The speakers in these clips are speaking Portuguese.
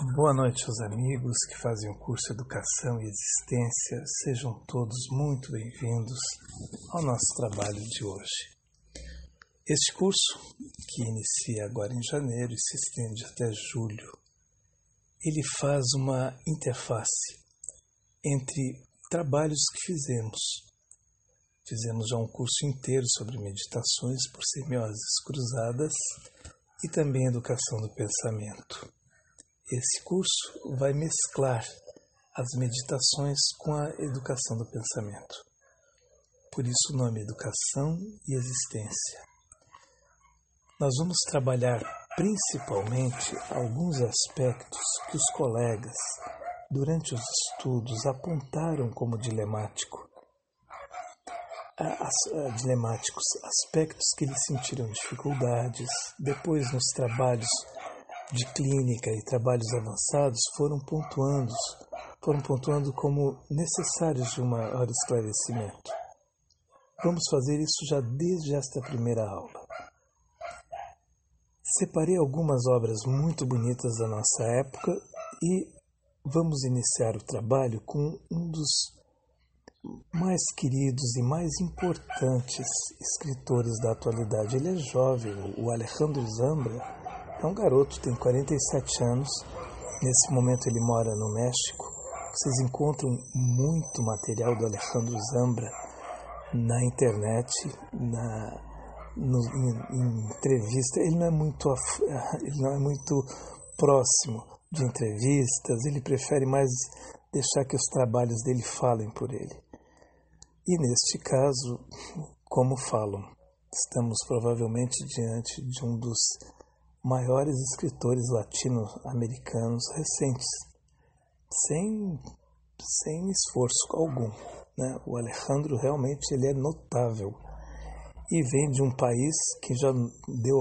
Boa noite aos amigos que fazem o curso Educação e Existência. Sejam todos muito bem-vindos ao nosso trabalho de hoje. Este curso, que inicia agora em janeiro e se estende até julho, ele faz uma interface entre trabalhos que fizemos. Fizemos já um curso inteiro sobre meditações por semioses cruzadas e também educação do pensamento. Esse curso vai mesclar as meditações com a educação do pensamento. Por isso o nome é Educação e Existência. Nós vamos trabalhar principalmente alguns aspectos que os colegas, durante os estudos, apontaram como dilemáticos, aspectos que eles sentiram dificuldades. Depois, nos trabalhos de clínica e trabalhos avançados, foram pontuando como necessários de um maior esclarecimento. Vamos fazer isso já desde esta primeira aula. Separei algumas obras muito bonitas da nossa época e vamos iniciar o trabalho com um dos mais queridos e mais importantes escritores da atualidade. Ele é jovem, o Alejandro Zambra. É um garoto, tem 47 anos, nesse momento ele mora no México. Vocês encontram muito material do Alejandro Zambra na internet, em entrevista. Ele não é muito próximo de entrevistas, ele prefere mais deixar que os trabalhos dele falem por ele. E neste caso, como falam, estamos provavelmente diante de um dos maiores escritores latino-americanos recentes, sem esforço algum, né? O Alejandro realmente ele é notável e vem de um país que já deu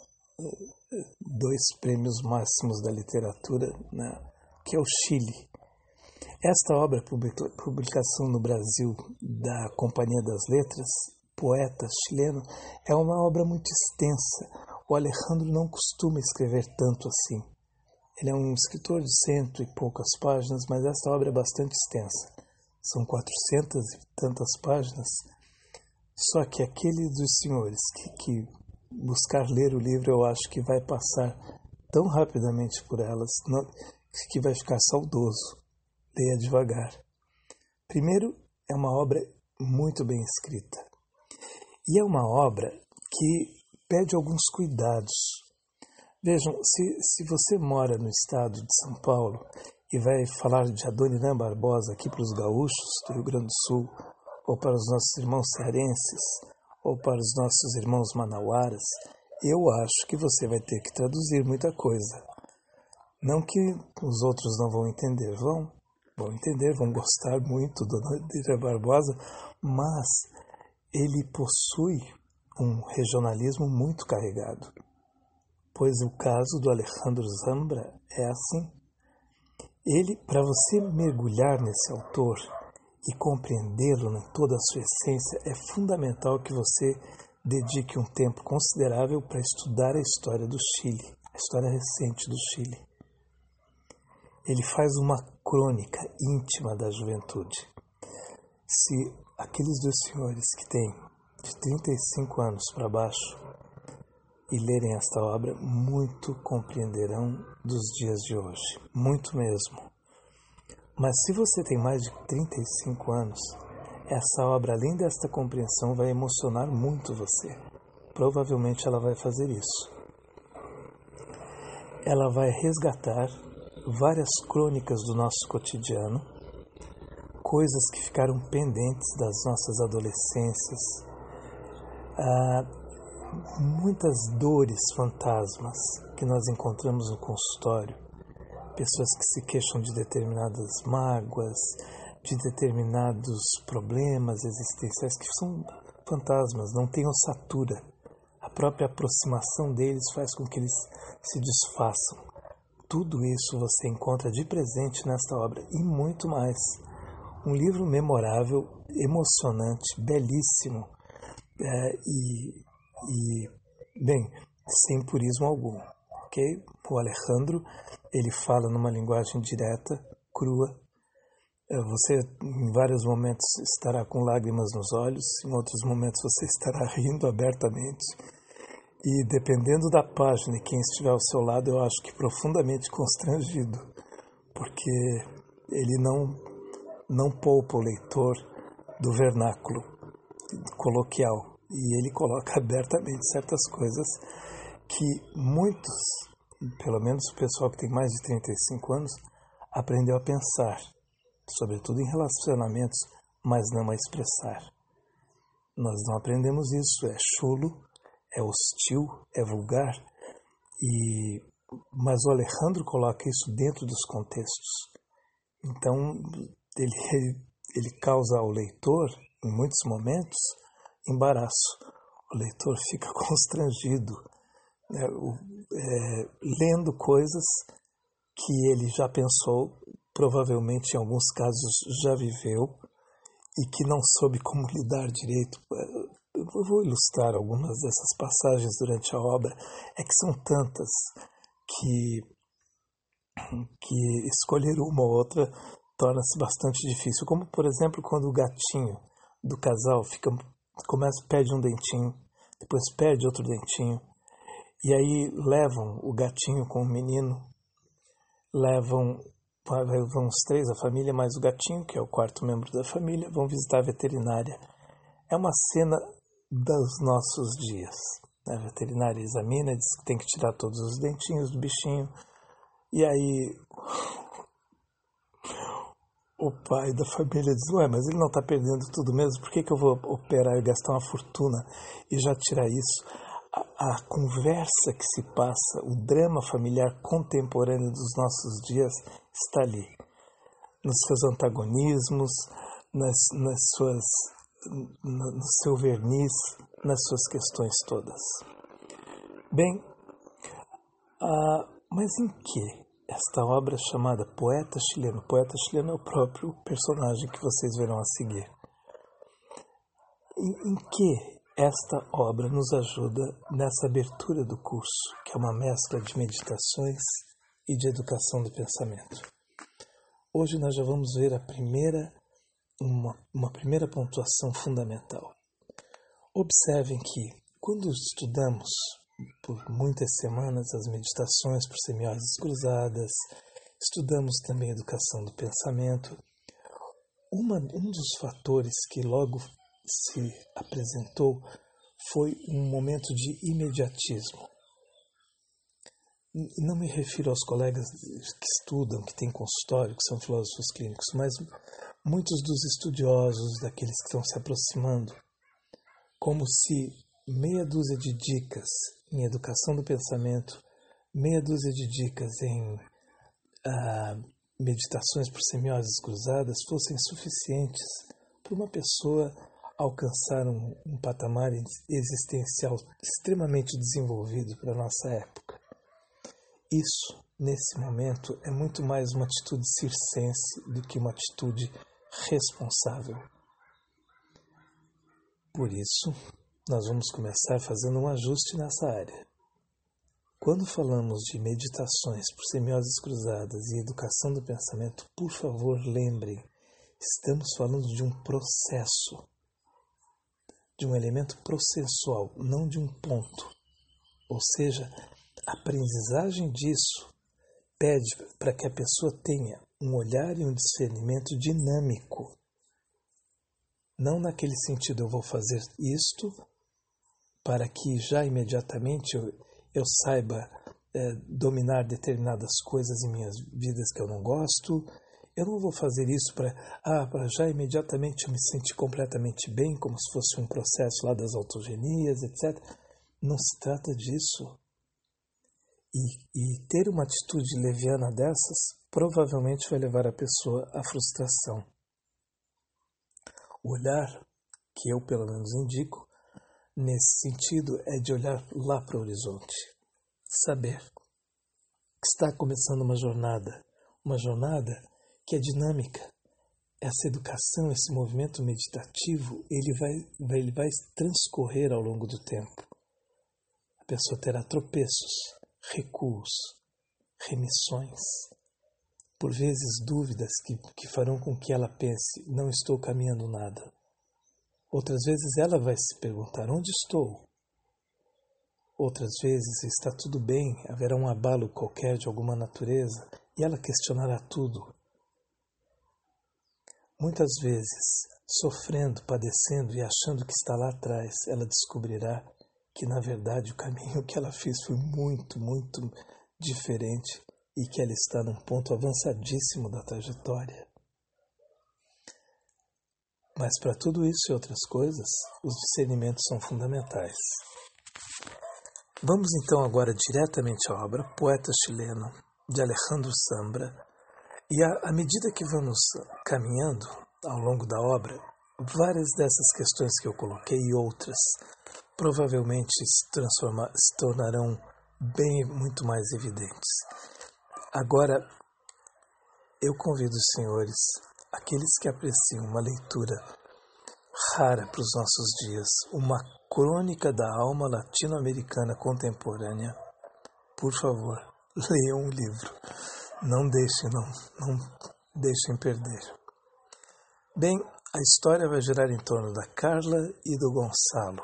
2 prêmios máximos da literatura, né? Que é o Chile. Esta obra, publicação no Brasil da Companhia das Letras, poeta chileno, é uma obra muito extensa. O Alejandro não costuma escrever tanto assim. Ele é um escritor de 100 e poucas páginas, mas esta obra é bastante extensa. São 400 e tantas páginas. Só que aquele dos senhores que buscar ler o livro, eu acho que vai passar tão rapidamente por elas que vai ficar saudoso. Leia devagar. Primeiro, é uma obra muito bem escrita. E é uma obra que pede alguns cuidados. Vejam, se você mora no estado de São Paulo e vai falar de Adoniran Barbosa aqui para os gaúchos do Rio Grande do Sul, ou para os nossos irmãos cearenses, ou para os nossos irmãos manauaras, eu acho que você vai ter que traduzir muita coisa. Não que os outros não vão entender, vão entender, vão gostar muito do Adoniran Barbosa, mas ele possui um regionalismo muito carregado, pois o caso do Alejandro Zambra é assim. Ele, para você mergulhar nesse autor e compreendê-lo em toda a sua essência, é fundamental que você dedique um tempo considerável para estudar a história do Chile, a história recente do Chile. Ele faz uma crônica íntima da juventude. Se aqueles 2 senhores que têm de 35 anos para baixo e lerem esta obra, muito compreenderão dos dias de hoje, muito mesmo. Mas se você tem mais de 35 anos, essa obra, além desta compreensão, vai emocionar muito você. Provavelmente ela vai fazer isso. Ela vai resgatar várias crônicas do nosso cotidiano, coisas que ficaram pendentes das nossas adolescências, muitas dores fantasmas que nós encontramos no consultório, pessoas que se queixam de determinadas mágoas, de determinados problemas existenciais que são fantasmas, não têm ossatura. A própria aproximação deles faz com que eles se desfaçam. Tudo isso você encontra de presente nesta obra e muito mais. Um livro memorável, emocionante, belíssimo, bem, sem purismo algum. ok? O Alejandro, ele fala numa linguagem direta, crua. Você, em vários momentos, estará com lágrimas nos olhos, em outros momentos você estará rindo abertamente. E dependendo da página e quem estiver ao seu lado, eu acho que profundamente constrangido, porque ele não poupa o leitor do vernáculo coloquial. E ele coloca abertamente certas coisas que muitos, pelo menos o pessoal que tem mais de 35 anos, aprendeu a pensar, sobretudo em relacionamentos, mas não a expressar. Nós não aprendemos isso, é chulo, é hostil, é vulgar, mas o Alejandro coloca isso dentro dos contextos. Então, ele causa ao leitor, em muitos momentos, embaraço. O leitor fica constrangido, né, lendo coisas que ele já pensou, provavelmente em alguns casos já viveu, e que não soube como lidar direito. Eu vou ilustrar algumas dessas passagens durante a obra. É que são tantas que escolher uma ou outra torna-se bastante difícil. Como, por exemplo, quando o gatinho do casal perde um dentinho, depois perde outro dentinho, e aí levam o gatinho com o menino, vão os três, a família mais o gatinho, que é o quarto membro da família, vão visitar a veterinária. É uma cena dos nossos dias. A veterinária examina, diz que tem que tirar todos os dentinhos do bichinho, e aí o pai da família diz: ué, mas ele não está perdendo tudo mesmo, por que eu vou operar e gastar uma fortuna e já tirar isso? A conversa que se passa, o drama familiar contemporâneo dos nossos dias está ali, nos seus antagonismos, no seu verniz, nas suas questões todas. Bem, mas em que esta obra chamada Poeta Chileno? Poeta Chileno é o próprio personagem que vocês verão a seguir. Em que esta obra nos ajuda nessa abertura do curso, que é uma mescla de meditações e de educação do pensamento? Hoje nós já vamos ver uma primeira pontuação fundamental. Observem que, quando estudamos por muitas semanas as meditações por semioses cruzadas, estudamos também a educação do pensamento, um dos fatores que logo se apresentou foi um momento de imediatismo. Não me refiro aos colegas que estudam, que têm consultório, que são filósofos clínicos, mas muitos dos estudiosos, daqueles que estão se aproximando, como se meia dúzia de dicas em educação do pensamento, meia dúzia de dicas em meditações por semioses cruzadas fossem suficientes para uma pessoa alcançar um patamar existencial extremamente desenvolvido para a nossa época. Isso, nesse momento, é muito mais uma atitude circense do que uma atitude responsável. Por isso, nós vamos começar fazendo um ajuste nessa área. Quando falamos de meditações por semioses cruzadas e educação do pensamento, por favor, lembrem, estamos falando de um processo, de um elemento processual, não de um ponto. Ou seja, a aprendizagem disso pede para que a pessoa tenha um olhar e um discernimento dinâmico. Não naquele sentido, eu vou fazer isto para que já imediatamente eu saiba dominar determinadas coisas em minhas vidas que eu não gosto. Eu não vou fazer isso para já imediatamente eu me sentir completamente bem, como se fosse um processo lá das autogenias, etc. Não se trata disso. E ter uma atitude leviana dessas provavelmente vai levar a pessoa à frustração. O olhar, que eu pelo menos indico, nesse sentido é de olhar lá para o horizonte. Saber que está começando uma jornada que é dinâmica. Essa educação, esse movimento meditativo, ele vai transcorrer ao longo do tempo. A pessoa terá tropeços, recuos, remissões, por vezes dúvidas que farão com que ela pense, não estou caminhando nada. Outras vezes ela vai se perguntar, onde estou? Outras vezes está tudo bem, haverá um abalo qualquer de alguma natureza e ela questionará tudo. Muitas vezes, sofrendo, padecendo e achando que está lá atrás, ela descobrirá que, na verdade, o caminho que ela fez foi muito, muito diferente e que ela está num ponto avançadíssimo da trajetória. Mas para tudo isso e outras coisas, os discernimentos são fundamentais. Vamos então agora diretamente à obra Poeta Chileno, de Alejandro Zambra, e à medida que vamos caminhando ao longo da obra, várias dessas questões que eu coloquei e outras provavelmente se tornarão bem muito mais evidentes. Agora, eu convido os senhores, aqueles que apreciam uma leitura rara para os nossos dias, uma crônica da alma latino-americana contemporânea, por favor, leiam o livro. Não deixem perder. Bem, a história vai girar em torno da Carla e do Gonçalo,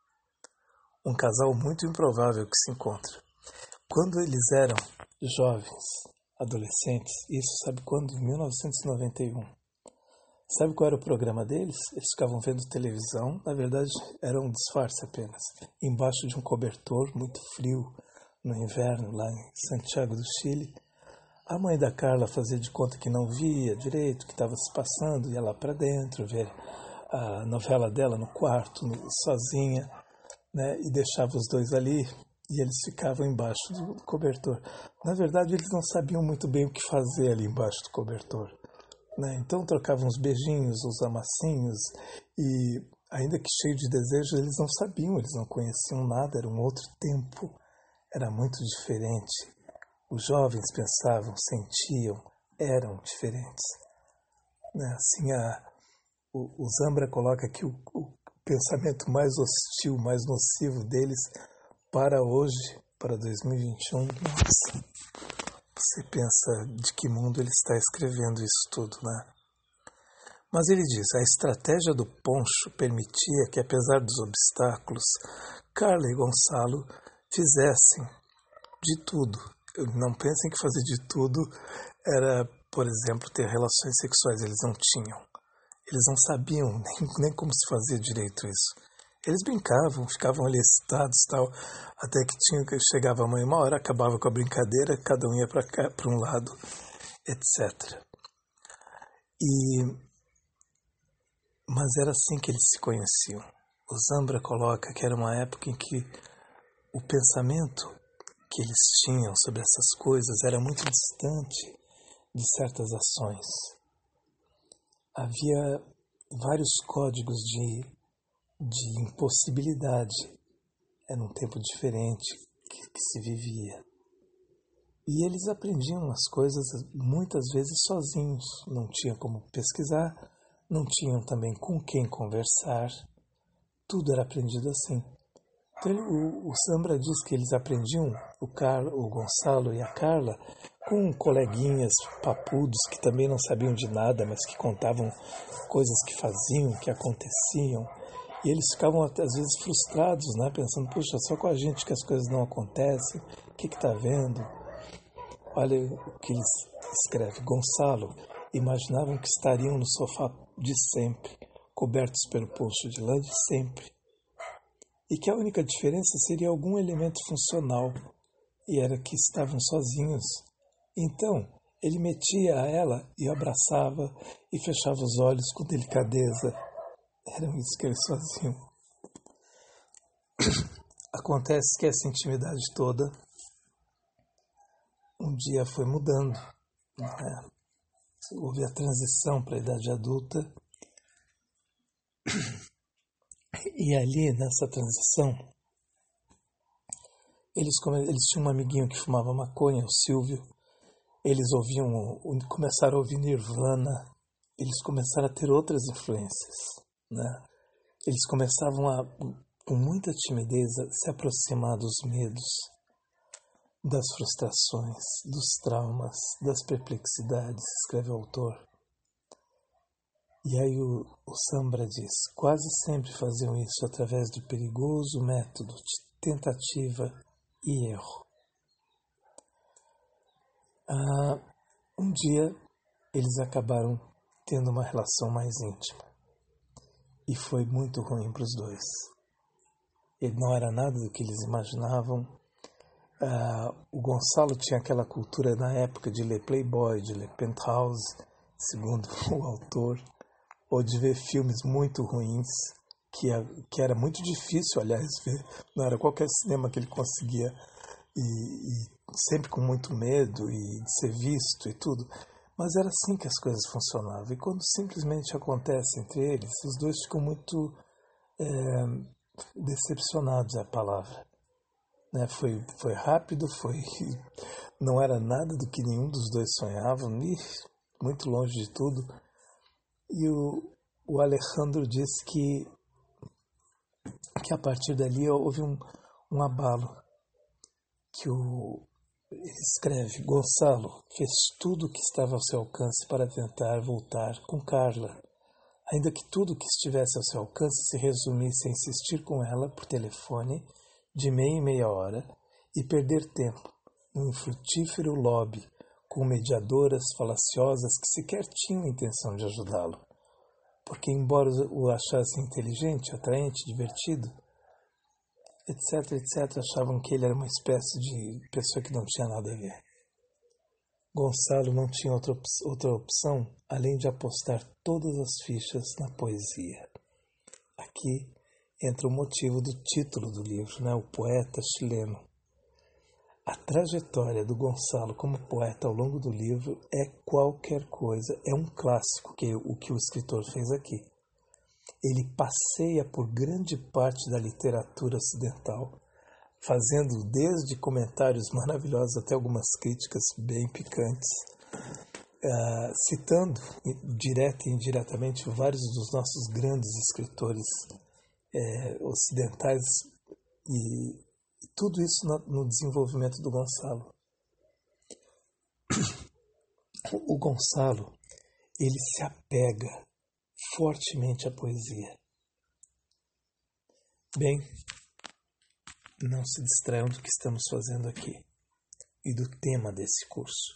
um casal muito improvável que se encontra. Quando eles eram jovens, adolescentes, isso sabe quando? Em 1991. Sabe qual era o programa deles? Eles ficavam vendo televisão, na verdade era um disfarce apenas, embaixo de um cobertor muito frio no inverno, lá em Santiago do Chile. A mãe da Carla fazia de conta que não via direito o que estava se passando, ia lá para dentro ver a novela dela no quarto, sozinha, né, e deixava os dois ali e eles ficavam embaixo do cobertor. Na verdade, eles não sabiam muito bem o que fazer ali embaixo do cobertor, né? Então trocavam uns beijinhos, uns amassinhos e, ainda que cheio de desejos, eles não sabiam, eles não conheciam nada, era um outro tempo, era muito diferente. Os jovens pensavam, sentiam, eram diferentes. Assim, o Zambra coloca que o pensamento mais hostil, mais nocivo deles para hoje, para 2021, nossa, você pensa de que mundo ele está escrevendo isso tudo, né? Mas ele diz, a estratégia do poncho permitia que, apesar dos obstáculos, Carla e Gonçalo fizessem de tudo. Não pensem que fazer de tudo era, por exemplo, ter relações sexuais. Eles não tinham. Eles não sabiam nem como se fazia direito isso. Eles brincavam, ficavam ali excitados e tal, até que chegava a mãe, uma hora acabava com a brincadeira, cada um ia para um lado, etc. Mas era assim que eles se conheciam. O Zambra coloca que era uma época em que o pensamento que eles tinham sobre essas coisas era muito distante de certas ações. Havia vários códigos de impossibilidade. Era um tempo diferente que se vivia. E eles aprendiam as coisas muitas vezes sozinhos. Não tinham como pesquisar, não tinham também com quem conversar. Tudo era aprendido assim. Então, o Zambra diz que eles aprendiam, o Gonçalo e a Carla, com coleguinhas papudos que também não sabiam de nada, mas que contavam coisas que faziam, que aconteciam. E eles ficavam, às vezes, frustrados, né? Pensando, puxa, só com a gente que as coisas não acontecem, o que está vendo? Olha o que eles escrevem. Gonçalo, imaginavam que estariam no sofá de sempre, cobertos pelo poncho de lã de sempre. E que a única diferença seria algum elemento funcional, e era que estavam sozinhos. Então, ele metia a ela e abraçava e fechava os olhos com delicadeza. Era isso que eles faziam. Acontece que essa intimidade toda um dia foi mudando, né? Houve a transição para a idade adulta. E ali, nessa transição, eles tinham um amiguinho que fumava maconha, o Silvio. Eles começaram a ouvir Nirvana. Eles começaram a ter outras influências, né? Eles começavam a, com muita timidez, a se aproximar dos medos. das frustrações, dos traumas, das perplexidades, escreve o autor. E aí o Sambra diz, quase sempre faziam isso através do perigoso método de tentativa e erro. Um dia eles acabaram tendo uma relação mais íntima e foi muito ruim para os dois. Ele não era nada do que eles imaginavam. O Gonçalo tinha aquela cultura na época de ler Playboy, de ler Penthouse, segundo o autor, ou de ver filmes muito ruins, que era muito difícil, aliás, ver. Não era qualquer cinema que ele conseguia, e sempre com muito medo e de ser visto e tudo. Mas era assim que as coisas funcionavam. E quando simplesmente acontece entre eles, os dois ficam muito decepcionados, é a palavra. Né? Foi rápido, não era nada do que nenhum dos dois sonhava, muito longe de tudo. E o Alejandro disse que a partir dali houve um abalo, que ele escreve, Gonçalo fez tudo o que estava ao seu alcance para tentar voltar com Carla, ainda que tudo o que estivesse ao seu alcance se resumisse a insistir com ela por telefone de meia em meia hora e perder tempo num infrutífero lobby com mediadoras falaciosas que sequer tinham intenção de ajudá-lo, porque embora o achassem inteligente, atraente, divertido, etc, achavam que ele era uma espécie de pessoa que não tinha nada a ver. Gonçalo não tinha outra opção além de apostar todas as fichas na poesia. Aqui entra o motivo do título do livro, né? O poeta chileno. A trajetória do Gonçalo como poeta ao longo do livro é qualquer coisa, é um clássico, o que o escritor fez aqui. Ele passeia por grande parte da literatura ocidental, fazendo desde comentários maravilhosos até algumas críticas bem picantes, citando direta e indiretamente vários dos nossos grandes escritores ocidentais e tudo isso no desenvolvimento do Gonçalo. O Gonçalo, ele se apega fortemente à poesia. Bem, não se distraiam do que estamos fazendo aqui e do tema desse curso.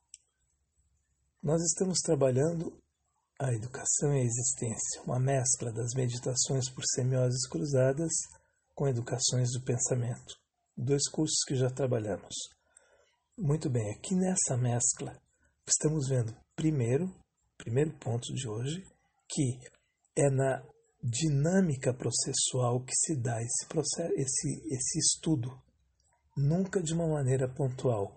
Nós estamos trabalhando a educação e a existência, uma mescla das meditações por semioses cruzadas com educações do pensamento. 2 cursos que já trabalhamos. Muito bem, aqui nessa mescla estamos vendo primeiro ponto de hoje, que é na dinâmica processual que se dá esse estudo, nunca de uma maneira pontual.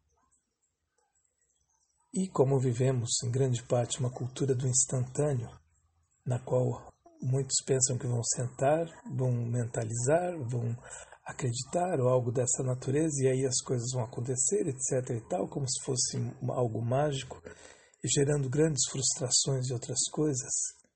E como vivemos em grande parte uma cultura do instantâneo, na qual muitos pensam que vão sentar, vão mentalizar, vão acreditar ou algo dessa natureza, e aí as coisas vão acontecer, etc. e tal, como se fosse algo mágico, e gerando grandes frustrações e outras coisas,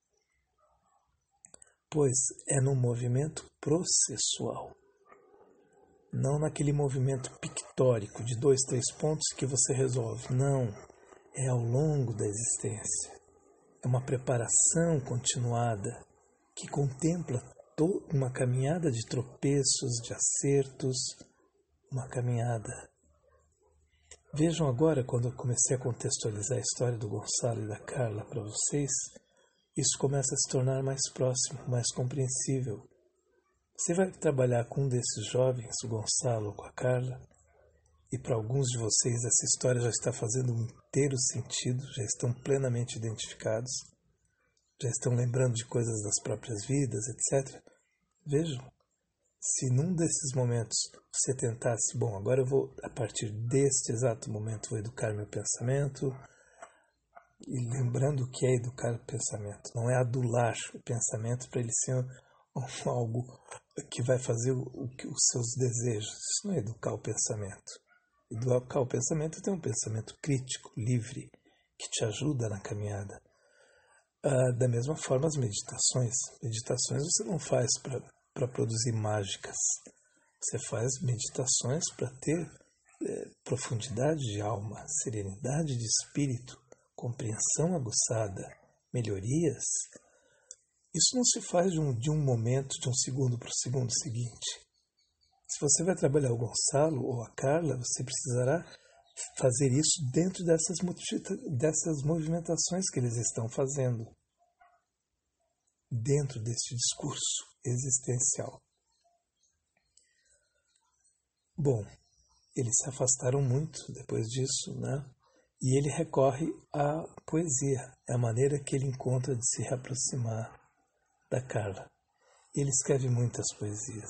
pois é num movimento processual, não naquele movimento pictórico de 2, 3 pontos que você resolve. Não, é ao longo da existência. É uma preparação continuada que contempla uma caminhada de tropeços, de acertos, uma caminhada. Vejam agora, quando eu comecei a contextualizar a história do Gonçalo e da Carla para vocês, isso começa a se tornar mais próximo, mais compreensível. Você vai trabalhar com um desses jovens, o Gonçalo ou com a Carla, e para alguns de vocês essa história já está fazendo um inteiro sentido, já estão plenamente identificados, já estão lembrando de coisas das próprias vidas, etc. Vejam, se num desses momentos você tentasse, bom, agora eu vou, a partir deste exato momento, vou educar meu pensamento, e lembrando o que é educar o pensamento, não é adular o pensamento para ele ser algo que vai fazer os seus desejos, isso não é educar o pensamento. Educar o pensamento é ter um pensamento crítico, livre, que te ajuda na caminhada. Da mesma forma, as meditações você não faz para produzir mágicas. Você faz meditações para ter profundidade de alma, serenidade de espírito, compreensão aguçada, melhorias, isso não se faz de um momento, de um segundo para o segundo seguinte. Se você vai trabalhar o Gonçalo ou a Carla, você precisará fazer isso dentro dessas movimentações que eles estão fazendo, dentro deste discurso existencial. Bom, eles se afastaram muito depois disso, né? E ele recorre à poesia, é a maneira que ele encontra de se reaproximar da Carla. Ele escreve muitas poesias.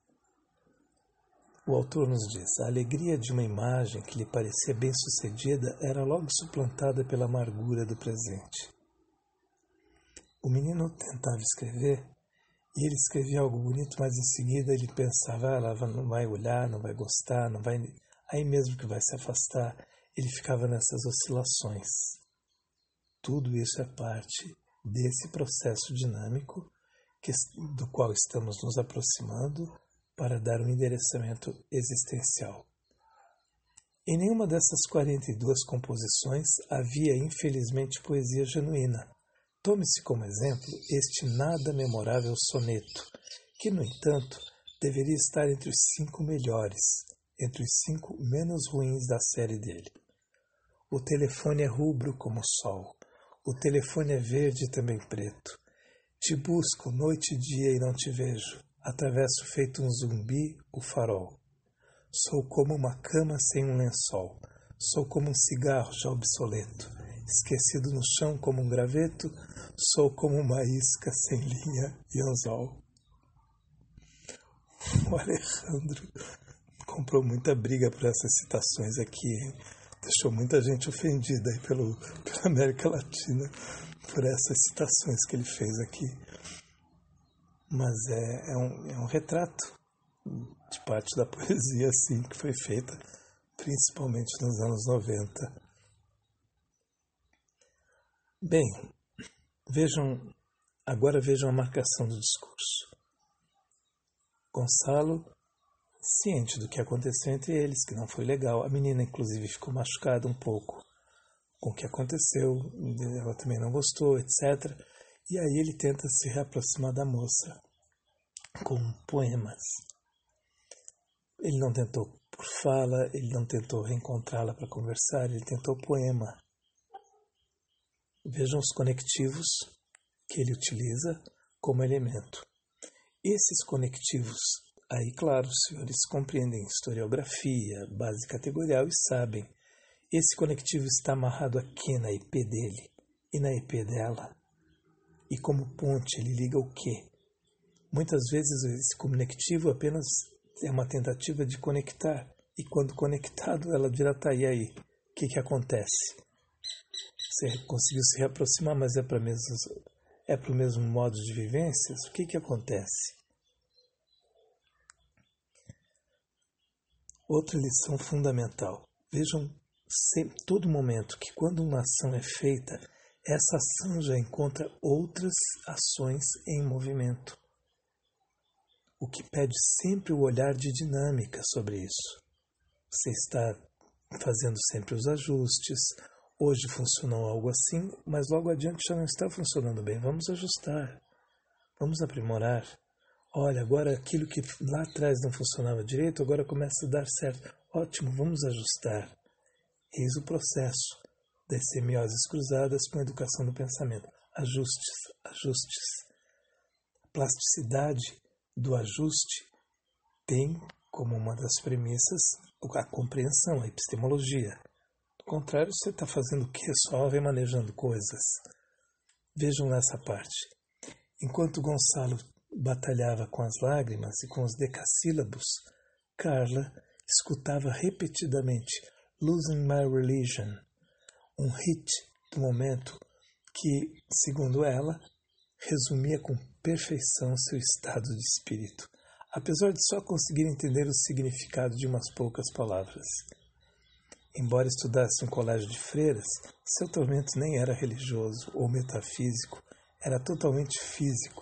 O autor nos diz: a alegria de uma imagem que lhe parecia bem-sucedida era logo suplantada pela amargura do presente. O menino tentava escrever, e ele escrevia algo bonito, mas em seguida ele pensava: ela não vai olhar, não vai gostar, não vai... aí mesmo que vai se afastar. Ele ficava nessas oscilações. Tudo isso é parte desse processo dinâmico do qual estamos nos aproximando para dar um endereçamento existencial. Em nenhuma dessas 42 composições havia, infelizmente, poesia genuína. Tome-se como exemplo este nada memorável soneto, que, no entanto, deveria estar entre os 5 melhores, entre os 5 menos ruins da série dele. O telefone é rubro como o sol, o telefone é verde e também preto. Te busco noite e dia e não te vejo, atravesso feito um zumbi o farol. Sou como uma cama sem um lençol, sou como um cigarro já obsoleto, esquecido no chão como um graveto, sou como uma isca sem linha e anzol. O Alejandro comprou muita briga por essas citações aqui, hein? Deixou muita gente ofendida aí pela América Latina por essas citações que ele fez aqui. Mas é um retrato de parte da poesia assim, que foi feita principalmente nos anos 90. Bem, agora vejam a marcação do discurso. Gonçalo, ciente do que aconteceu entre eles, que não foi legal. A menina, inclusive, ficou machucada um pouco com o que aconteceu, ela também não gostou, etc. E aí ele tenta se reaproximar da moça com poemas. Ele não tentou por fala, ele não tentou reencontrá-la para conversar, ele tentou poema. Vejam os conectivos que ele utiliza como elemento. Esses conectivos, aí, claro, os senhores compreendem historiografia, base categorial e sabem. Esse conectivo está amarrado aqui na IP dele e na IP dela. E como ponte, ele liga o quê? Muitas vezes esse conectivo apenas é uma tentativa de conectar. E quando conectado, ela dirá, tá, e aí? O que acontece? Você conseguiu se reaproximar, mas é para o mesmo modo de vivências? O que acontece? Outra lição fundamental. Vejam todo momento que quando uma ação é feita, essa ação já encontra outras ações em movimento. O que pede sempre o olhar de dinâmica sobre isso. Você está fazendo sempre os ajustes. Hoje funcionou algo assim, mas logo adiante já não está funcionando bem. Vamos ajustar. Vamos aprimorar. Olha, agora aquilo que lá atrás não funcionava direito, agora começa a dar certo. Ótimo, vamos ajustar. Eis o processo das semioses cruzadas com a educação do pensamento. Ajustes, ajustes. A plasticidade do ajuste tem como uma das premissas a compreensão, a epistemologia. Do contrário, você está fazendo o quê? Só remanejando coisas. Vejam nessa parte. Enquanto Gonçalo batalhava com as lágrimas e com os decassílabos, Carla escutava repetidamente Losing My Religion, um hit do momento que, segundo ela, resumia com perfeição seu estado de espírito, apesar de só conseguir entender o significado de umas poucas palavras. Embora estudasse em um colégio de freiras, seu tormento nem era religioso ou metafísico, era totalmente físico.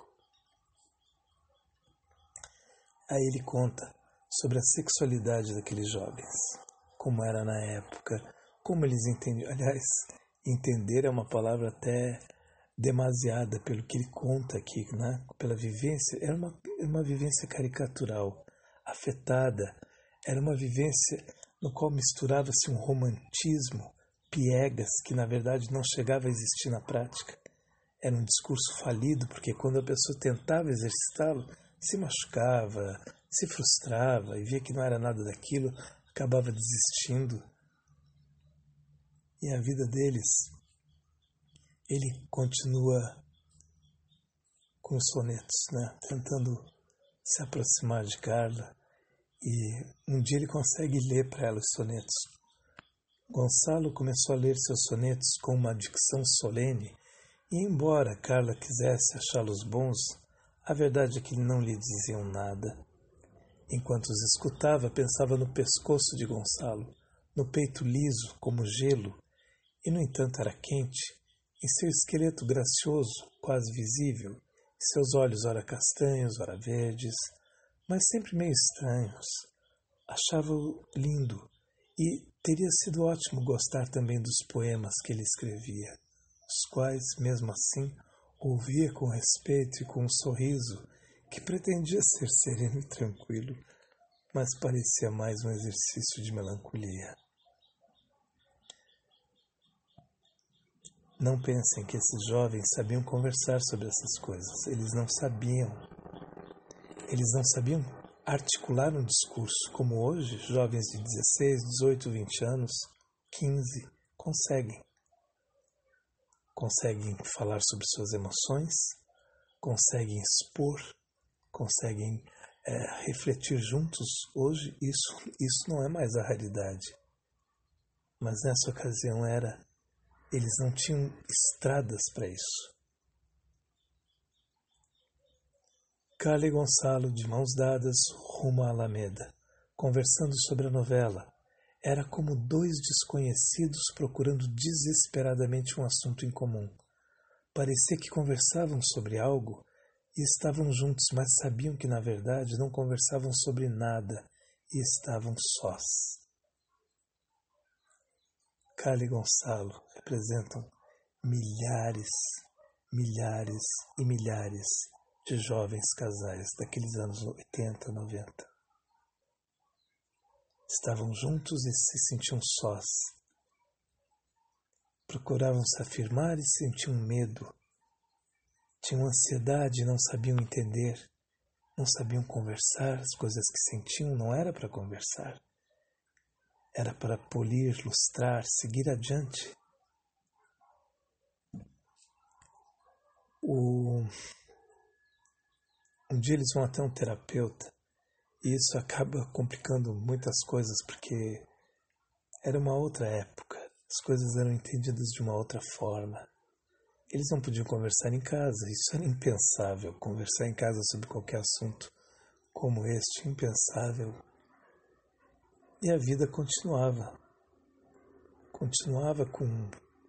Aí ele conta sobre a sexualidade daqueles jovens, como era na época, como eles entendiam. Aliás, entender é uma palavra até demasiada pelo que ele conta aqui, né? Pela vivência. Era uma vivência caricatural, afetada. Era uma vivência no qual misturava-se um romantismo piegas que na verdade não chegava a existir na prática. Era um discurso falido, porque quando a pessoa tentava exercitá-lo, se machucava, se frustrava e via que não era nada daquilo, acabava desistindo. E a vida deles, ele continua com os sonetos, né? Tentando se aproximar de Carla, e um dia ele consegue ler para ela os sonetos. Gonçalo começou a ler seus sonetos com uma dicção solene, e embora Carla quisesse achá-los bons, a verdade é que não lhe diziam nada. Enquanto os escutava, pensava no pescoço de Gonçalo, no peito liso como gelo, e no entanto era quente, em seu esqueleto gracioso, quase visível, seus olhos ora castanhos, ora verdes, mas sempre meio estranhos. Achava-o lindo, e teria sido ótimo gostar também dos poemas que ele escrevia, os quais, mesmo assim, ouvia com respeito e com um sorriso que pretendia ser sereno e tranquilo, mas parecia mais um exercício de melancolia. Não pensem que esses jovens sabiam conversar sobre essas coisas. Eles não sabiam articular um discurso, como hoje, jovens de 16, 18, 20 anos, 15, conseguem falar sobre suas emoções, conseguem expor, conseguem refletir juntos. Hoje isso não é mais a raridade, mas nessa ocasião eles não tinham estradas para isso. Carla e Gonçalo, de mãos dadas, rumo à Alameda, conversando sobre a novela. Era como dois desconhecidos procurando desesperadamente um assunto em comum. Parecia que conversavam sobre algo e estavam juntos, mas sabiam que, na verdade, não conversavam sobre nada e estavam sós. Carla e Gonçalo representam milhares e milhares de jovens casais daqueles anos 80, 90. Estavam juntos e se sentiam sós. Procuravam se afirmar e sentiam medo. Tinham ansiedade e não sabiam entender. Não sabiam conversar. As coisas que sentiam não era para conversar. Era para polir, lustrar, seguir adiante. Um dia eles vão até um terapeuta e isso acaba complicando muitas coisas porque era uma outra época, as coisas eram entendidas de uma outra forma. Eles não podiam conversar em casa, isso era impensável, conversar em casa sobre qualquer assunto como este, impensável. E a vida continuava com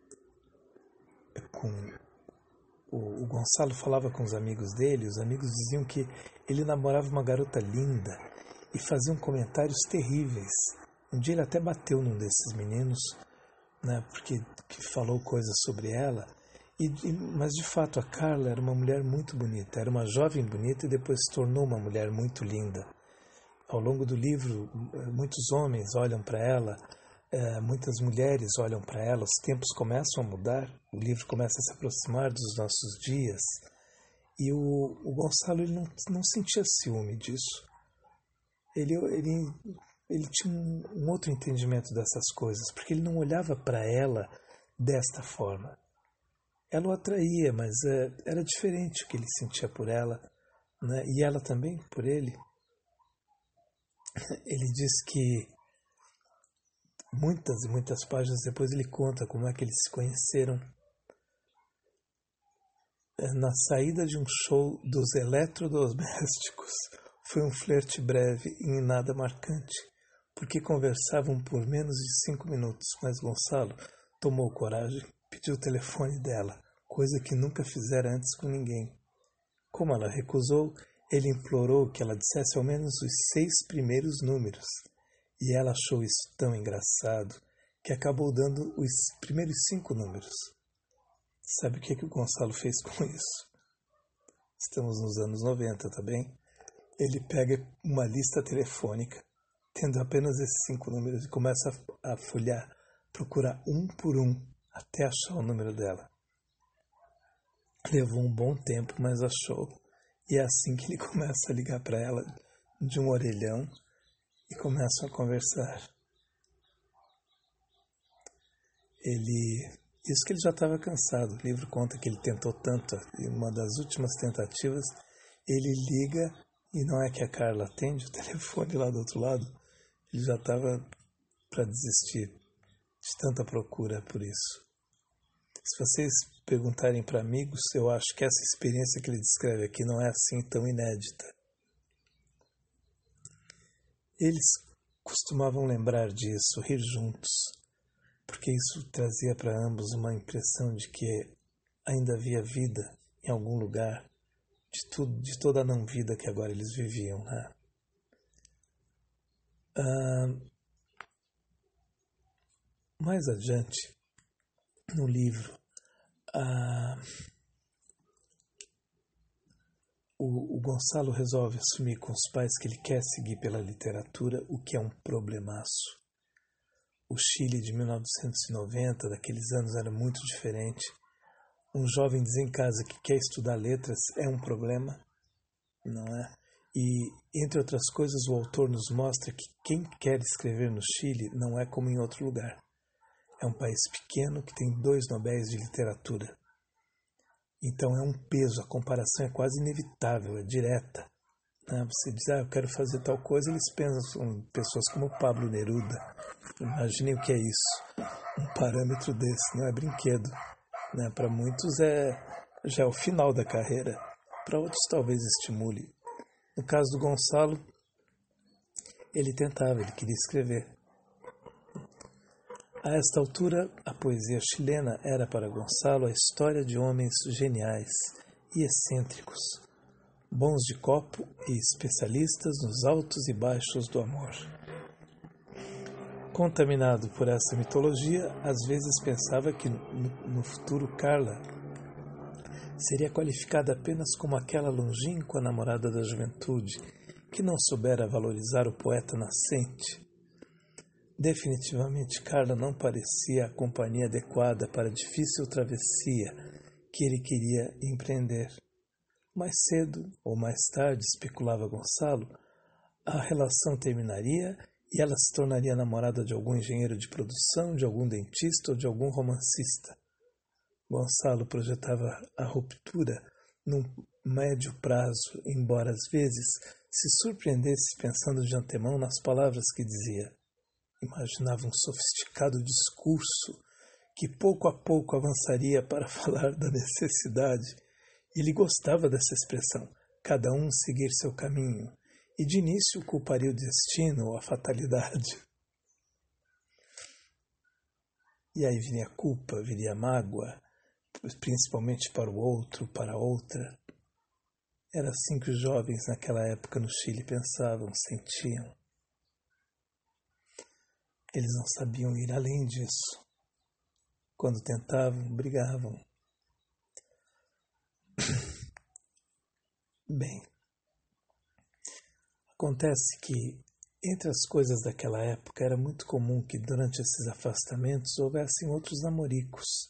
o Gonçalo falava com os amigos dele, os amigos diziam que ele namorava uma garota linda e faziam comentários terríveis. Um dia ele até bateu num desses meninos, né, porque falou coisas sobre ela, mas de fato a Carla era uma mulher muito bonita, era uma jovem bonita e depois se tornou uma mulher muito linda. Ao longo do livro, muitos homens olham para ela, muitas mulheres olham para ela, os tempos começam a mudar, o livro começa a se aproximar dos nossos dias, e o Gonçalo ele não sentia ciúme disso. Ele tinha um outro entendimento dessas coisas, porque ele não olhava para ela desta forma. Ela o atraía, mas era diferente o que ele sentia por ela, né? E ela também por ele. Ele diz que muitas e muitas páginas depois ele conta como é que eles se conheceram na saída de um show dos eletrodomésticos. Foi um flerte breve e nada marcante, porque conversavam por menos de 5 minutos, mas Gonçalo tomou coragem, pediu o telefone dela, coisa que nunca fizera antes com ninguém. Como ela recusou, ele implorou que ela dissesse ao menos os 6 primeiros números. e ela achou isso tão engraçado que acabou dando os primeiros 5 números. Sabe o que o Gonçalo fez com isso? Estamos nos anos 90, tá bem? Ele pega uma lista telefônica, tendo apenas esses 5 números, e começa a folhear, procurar um por um, até achar o número dela. Levou um bom tempo, mas achou. E é assim que ele começa a ligar para ela de um orelhão e começam a conversar. Isso que ele já estava cansado. O livro conta que ele tentou tanto, e uma das últimas tentativas, ele liga e não é que a Carla atende o telefone lá do outro lado. Ele já estava para desistir de tanta procura por isso. Se vocês perguntarem para amigos, eu acho que essa experiência que ele descreve aqui não é assim tão inédita. Eles costumavam lembrar disso, rir juntos, porque isso trazia para ambos uma impressão de que ainda havia vida em algum lugar, de toda a não-vida que agora eles viviam, né? Mais adiante, no livro, o Gonçalo resolve assumir com os pais que ele quer seguir pela literatura, o que é um problemaço. O Chile de 1990, daqueles anos, era muito diferente. Um jovem dizer em casa que quer estudar letras é um problema, não é? E, entre outras coisas, o autor nos mostra que quem quer escrever no Chile não é como em outro lugar. É um país pequeno que tem 2 Nobéis de literatura. Então é um peso, a comparação é quase inevitável, é direta. Você diz, eu quero fazer tal coisa, eles pensam em pessoas como Pablo Neruda. Imaginem o que é isso, um parâmetro desse, não é brinquedo. Para muitos já é o final da carreira, para outros talvez estimule. No caso do Gonçalo, ele queria escrever. A esta altura, a poesia chilena era para Gonçalo a história de homens geniais e excêntricos, bons de copo e especialistas nos altos e baixos do amor. Contaminado por essa mitologia, às vezes pensava que no futuro Carla seria qualificada apenas como aquela longínqua namorada da juventude que não soubera valorizar o poeta nascente. Definitivamente Carla não parecia a companhia adequada para a difícil travessia que ele queria empreender. Mais cedo ou mais tarde, especulava Gonçalo, a relação terminaria e ela se tornaria namorada de algum engenheiro de produção, de algum dentista ou de algum romancista. Gonçalo projetava a ruptura num médio prazo, embora às vezes se surpreendesse pensando de antemão nas palavras que dizia. Imaginava um sofisticado discurso que pouco a pouco avançaria para falar da necessidade. Ele gostava dessa expressão, cada um seguir seu caminho, e de início culparia o destino ou a fatalidade. E aí viria a culpa, viria a mágoa, principalmente para o outro, para a outra. Era assim que os jovens naquela época no Chile pensavam, sentiam. Eles não sabiam ir além disso. Quando tentavam, brigavam. Bem, acontece que entre as coisas daquela época era muito comum que durante esses afastamentos houvessem outros namoricos,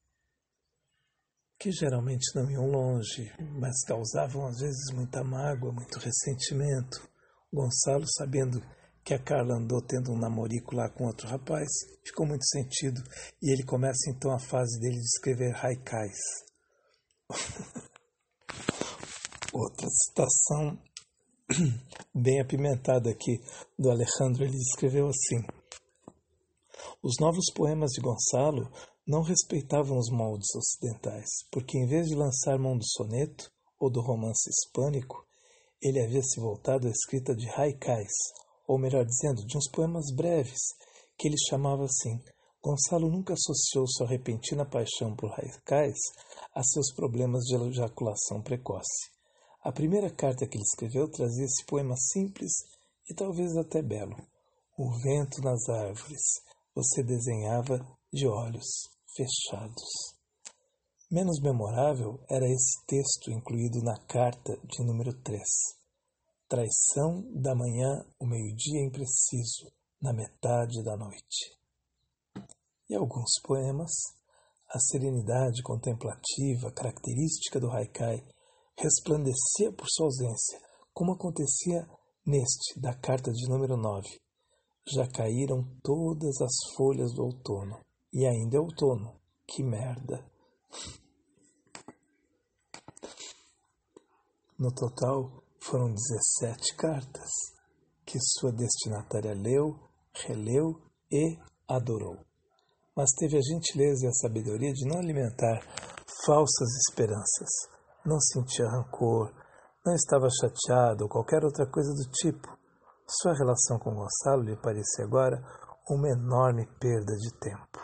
que geralmente não iam longe, mas causavam às vezes muita mágoa, muito ressentimento. Gonçalo, sabendo que a Carla andou tendo um namorico lá com outro rapaz, ficou muito sentido, e ele começa então a fase dele de escrever haikais. Outra citação bem apimentada aqui do Alejandro, ele escreveu assim: os novos poemas de Gonçalo não respeitavam os moldes ocidentais, porque em vez de lançar mão do soneto ou do romance hispânico, ele havia se voltado à escrita de haikais, ou melhor dizendo, de uns poemas breves, que ele chamava assim. Gonçalo nunca associou sua repentina paixão por haikais a seus problemas de ejaculação precoce. A primeira carta que ele escreveu trazia esse poema simples e talvez até belo. o vento nas árvores. Você desenhava de olhos fechados. Menos memorável era esse texto incluído na carta de número 3. Traição da manhã, o meio-dia impreciso, na metade da noite. E alguns poemas, a serenidade contemplativa característica do haikai resplandecia por sua ausência, como acontecia neste, da carta de número 9. Já caíram todas as folhas do outono. E ainda é outono. Que merda. No total, foram 17 cartas que sua destinatária leu, releu e adorou. Mas teve a gentileza e a sabedoria de não alimentar falsas esperanças. Não sentia rancor, não estava chateado ou qualquer outra coisa do tipo. Sua relação com Gonçalo lhe parecia agora uma enorme perda de tempo.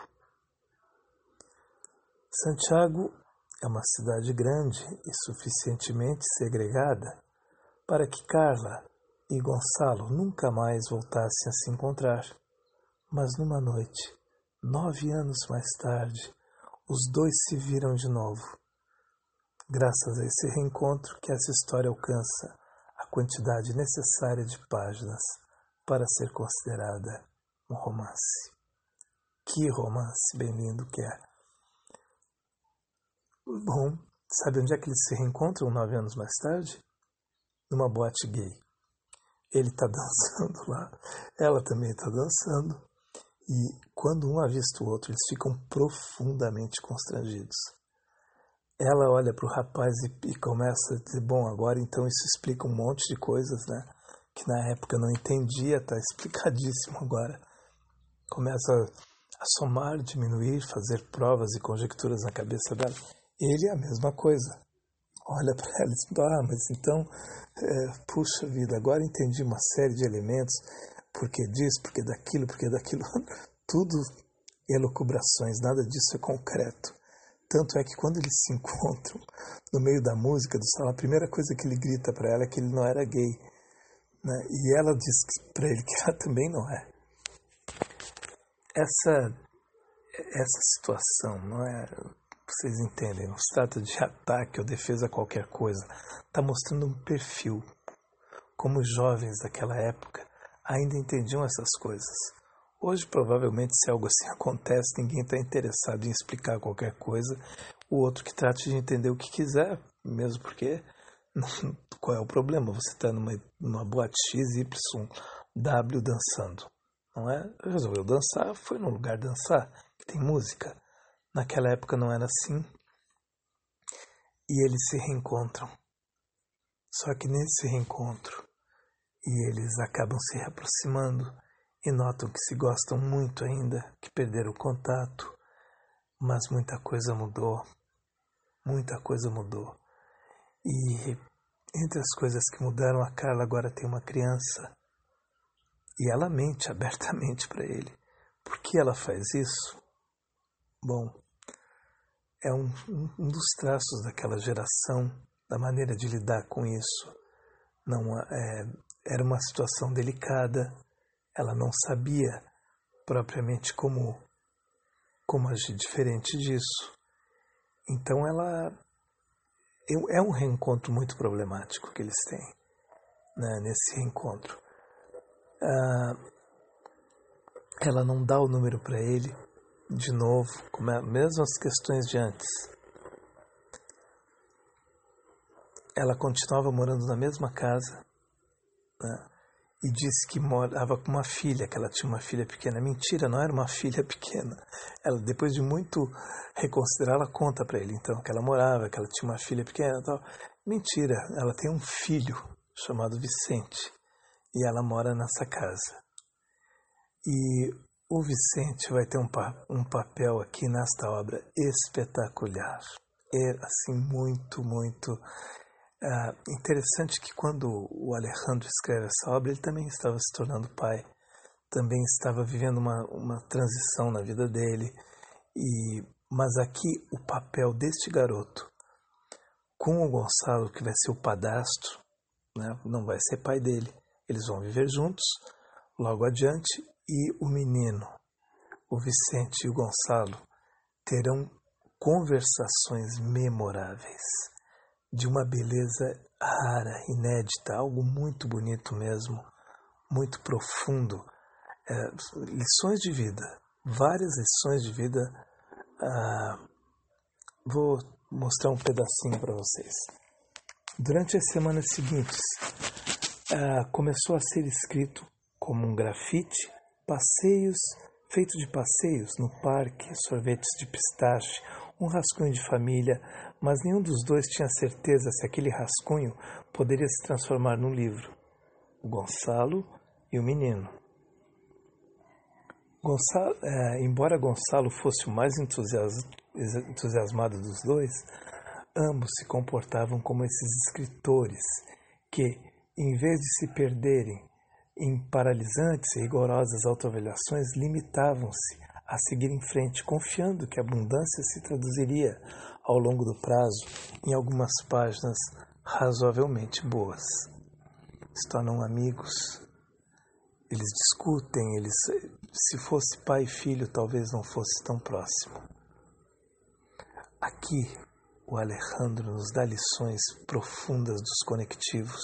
Santiago é uma cidade grande e suficientemente segregada para que Carla e Gonçalo nunca mais voltassem a se encontrar. Mas numa noite, 9 anos mais tarde, os dois se viram de novo. Graças a esse reencontro que essa história alcança a quantidade necessária de páginas para ser considerada um romance. Que romance bem lindo que é. Bom, sabe onde é que eles se reencontram 9 anos mais tarde? Numa boate gay. Ele está dançando lá, ela também está dançando. E quando um avista o outro, eles ficam profundamente constrangidos. Ela olha para o rapaz e começa a dizer, bom, agora então isso explica um monte de coisas, né? Que na época eu não entendia, está explicadíssimo agora. Começa a somar, diminuir, fazer provas e conjecturas na cabeça dela. Ele é a mesma coisa. Olha para ela e diz, mas então, puxa vida, agora entendi uma série de elementos, porque disso, porque daquilo, tudo elucubrações, nada disso é concreto. Tanto é que quando eles se encontram no meio da música do salão, a primeira coisa que ele grita para ela é que ele não era gay, né? E ela diz para ele que ela também não é. Essa situação, não é? Vocês entendem, não se trata de ataque ou defesa a qualquer coisa. Está mostrando um perfil. Como os jovens daquela época ainda entendiam essas coisas. Hoje, provavelmente, se algo assim acontece, ninguém está interessado em explicar qualquer coisa. O outro que trate de entender o que quiser, mesmo porque qual é o problema? Você está numa boate X, Y, W dançando, não é? Resolveu dançar, foi num lugar dançar, que tem música. Naquela época não era assim. E eles se reencontram. Só que nesse reencontro, e eles acabam se reaproximando e notam que se gostam muito ainda, que perderam o contato, mas muita coisa mudou. Muita coisa mudou. E entre as coisas que mudaram, a Carla agora tem uma criança. E ela mente abertamente para ele. Por que ela faz isso? Bom, é um dos traços daquela geração, da maneira de lidar com isso. Não, era uma situação delicada, ela não sabia propriamente como agir diferente disso. Então é um reencontro muito problemático que eles têm, né, nesse reencontro. Ela não dá o número para ele, de novo, como mesmo as questões de antes. Ela continuava morando na mesma casa, né, e disse que morava com uma filha, que ela tinha uma filha pequena. Mentira, não era uma filha pequena. Ela, depois de muito reconsiderar, ela conta para ele, então, que ela morava, que ela tinha uma filha pequena e tal. Mentira, ela tem um filho chamado Vicente, e ela mora nessa casa. E o Vicente vai ter um papel aqui nesta obra espetacular. É, assim, muito, muito interessante que quando o Alejandro escreve essa obra, ele também estava se tornando pai, também estava vivendo uma transição na vida dele, mas aqui o papel deste garoto, com o Gonçalo, que vai ser o padrasto, né, não vai ser pai dele, eles vão viver juntos, Logo adiante, e o menino, o Vicente e o Gonçalo, terão conversações memoráveis, de uma beleza rara, inédita, algo muito bonito mesmo, muito profundo. Lições de vida, várias lições de vida. Vou mostrar um pedacinho para vocês. Durante as semanas seguintes, começou a ser escrito como um grafite, feito de passeios no parque, sorvetes de pistache, um rascunho de família, mas nenhum dos dois tinha certeza se aquele rascunho poderia se transformar num livro. O Gonçalo e o menino. Embora Gonçalo fosse o mais entusiasmado dos dois, ambos se comportavam como esses escritores que, em vez de se perderem em paralisantes e rigorosas autoavaliações, limitavam-se a seguir em frente, confiando que a abundância se traduziria, ao longo do prazo, em algumas páginas razoavelmente boas. Se tornam amigos, eles discutem, se fosse pai e filho, talvez não fosse tão próximo. Aqui, o Alejandro nos dá lições profundas dos conectivos.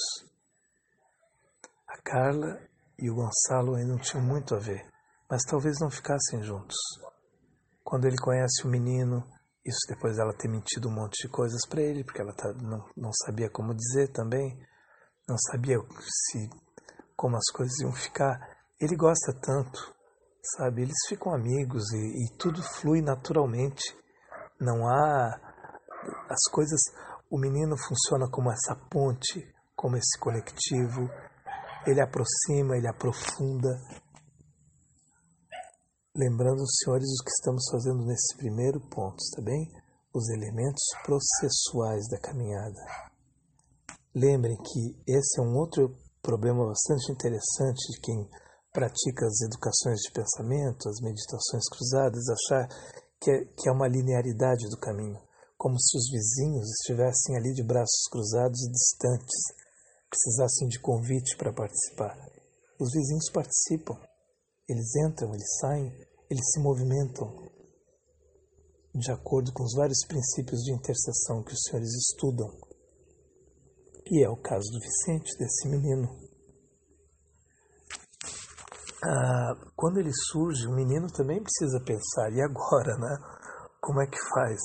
A Carla e o Gonçalo ainda não tinham muito a ver, mas talvez não ficassem juntos. Quando ele conhece o menino, isso depois dela ter mentido um monte de coisas para ele, porque ela não sabia como dizer também, não sabia como as coisas iam ficar. Ele gosta tanto, sabe? Eles ficam amigos e tudo flui naturalmente. Não há as coisas. O menino funciona como essa ponte, como esse conectivo. Ele aproxima, ele aprofunda. Lembrando, senhores, o que estamos fazendo nesse primeiro ponto, tá bem? Os elementos processuais da caminhada. Lembrem que esse é um outro problema bastante interessante de quem pratica as educações de pensamento, as meditações cruzadas, achar que é uma linearidade do caminho, como se os vizinhos estivessem ali de braços cruzados e distantes, precisassem de convite para participar. Os vizinhos participam, eles entram, eles saem, eles se movimentam de acordo com os vários princípios de interseção que os senhores estudam. E é o caso do Vicente, desse menino. Quando ele surge, o menino também precisa pensar, e agora, né? Como é que faz?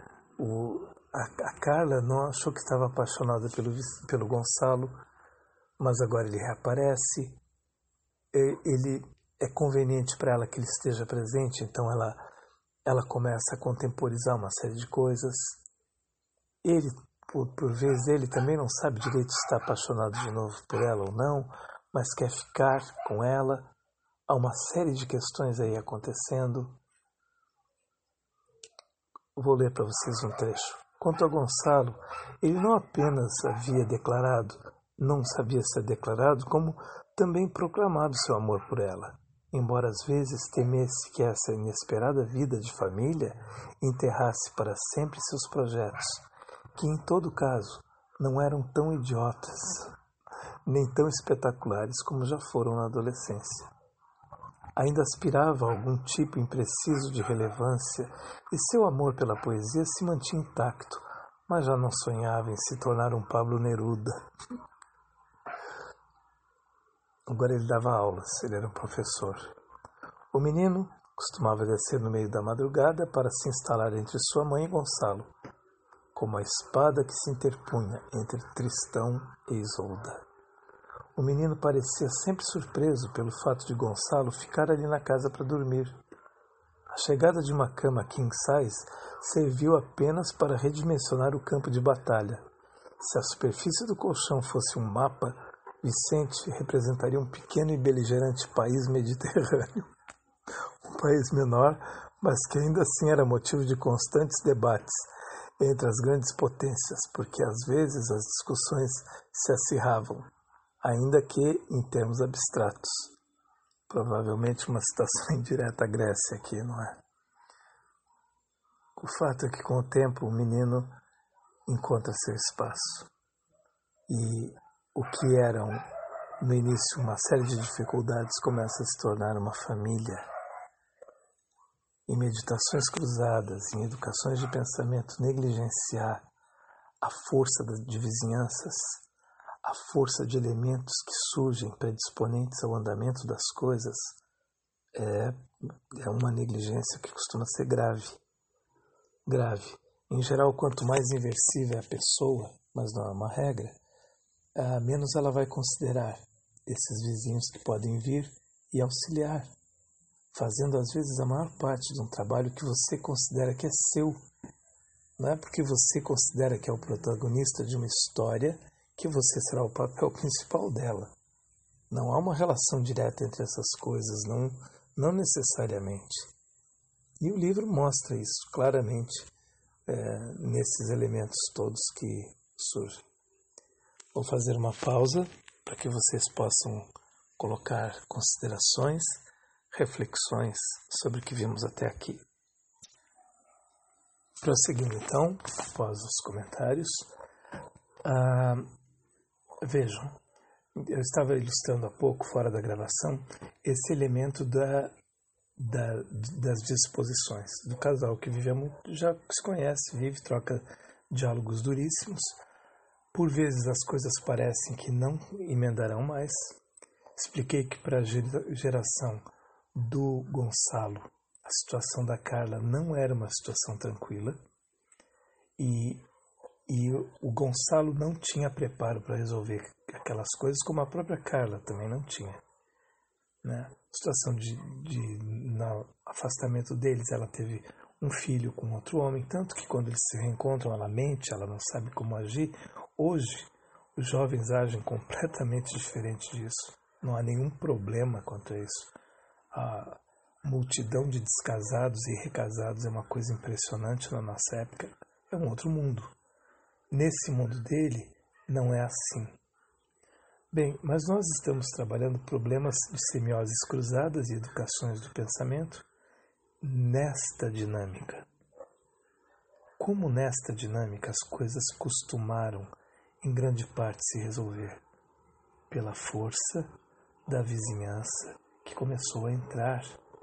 A Carla não achou que estava apaixonada pelo Gonçalo, mas agora ele reaparece. Ele é conveniente para ela que ele esteja presente, então ela começa a contemporizar uma série de coisas. Ele, por vezes, ele também não sabe direito se está apaixonado de novo por ela ou não, mas quer ficar com ela. Há uma série de questões aí acontecendo. Vou ler para vocês um trecho. Quanto a Gonçalo, ele não apenas não sabia ser declarado, como também proclamado seu amor por ela, embora às vezes temesse que essa inesperada vida de família enterrasse para sempre seus projetos, que em todo caso não eram tão idiotas, nem tão espetaculares como já foram na adolescência. Ainda aspirava a algum tipo impreciso de relevância e seu amor pela poesia se mantinha intacto, mas já não sonhava em se tornar um Pablo Neruda. Agora ele dava aulas, ele era um professor. O menino costumava descer no meio da madrugada para se instalar entre sua mãe e Gonçalo, como a espada que se interpunha entre Tristão e Isolda. O menino parecia sempre surpreso pelo fato de Gonçalo ficar ali na casa para dormir. A chegada de uma cama king size serviu apenas para redimensionar o campo de batalha. Se a superfície do colchão fosse um mapa, Vicente representaria um pequeno e beligerante país mediterrâneo. Um país menor, mas que ainda assim era motivo de constantes debates entre as grandes potências, porque às vezes as discussões se acirravam, ainda que em termos abstratos. Provavelmente uma citação indireta à Grécia aqui, não é? O fato é que com o tempo o menino encontra seu espaço. E o que eram no início uma série de dificuldades, começa a se tornar uma família. Em meditações cruzadas, em educações de pensamento, negligenciar a força de vizinhanças, a força de elementos que surgem predisponentes ao andamento das coisas, é uma negligência que costuma ser grave. Em geral, quanto mais inversível é a pessoa, mas não é uma regra, menos ela vai considerar esses vizinhos que podem vir e auxiliar, fazendo às vezes a maior parte de um trabalho que você considera que é seu. Não é porque você considera que é o protagonista de uma história que você será o papel principal dela. Não há uma relação direta entre essas coisas, não necessariamente. E o livro mostra isso claramente nesses elementos todos que surgem. Vou fazer uma pausa para que vocês possam colocar considerações, reflexões sobre o que vimos até aqui. Prosseguindo então, após os comentários, vejam, eu estava ilustrando há pouco, fora da gravação, esse elemento das disposições do casal que vivemos, já se conhece, vive, troca diálogos duríssimos. Por vezes as coisas parecem que não emendarão mais. Expliquei que para a geração do Gonçalo, a situação da Carla não era uma situação tranquila e o Gonçalo não tinha preparo para resolver aquelas coisas, como a própria Carla também não tinha. Né? A situação no afastamento deles, ela teve um filho com outro homem, tanto que quando eles se reencontram, ela mente, ela não sabe como agir. Hoje, os jovens agem completamente diferente disso. Não há nenhum problema quanto a isso. A multidão de descasados e recasados é uma coisa impressionante na nossa época. É um outro mundo. Nesse mundo dele, não é assim. Bem, mas nós estamos trabalhando problemas de semioses cruzadas e educações do pensamento nesta dinâmica. Como nesta dinâmica as coisas costumaram, em grande parte, se resolver? Pela força da vizinhança que começou a entrar.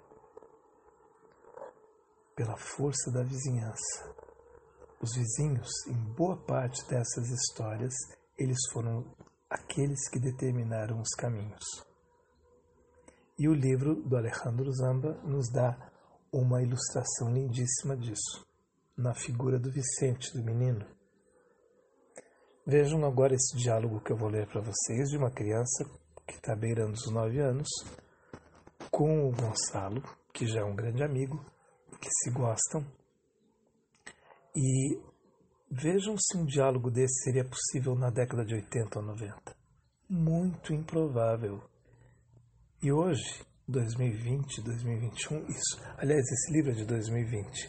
Pela força da vizinhança. Os vizinhos, em boa parte dessas histórias, eles foram aqueles que determinaram os caminhos. E o livro do Alejandro Zamba nos dá uma ilustração lindíssima disso, na figura do Vicente, do menino. Vejam agora esse diálogo que eu vou ler para vocês, de uma criança que está beirando os 9 anos, com o Gonçalo, que já é um grande amigo, que se gostam. E vejam se um diálogo desse seria possível na década de 80 ou 90. Muito improvável. E hoje, 2020, 2021, isso. Aliás, esse livro é de 2020.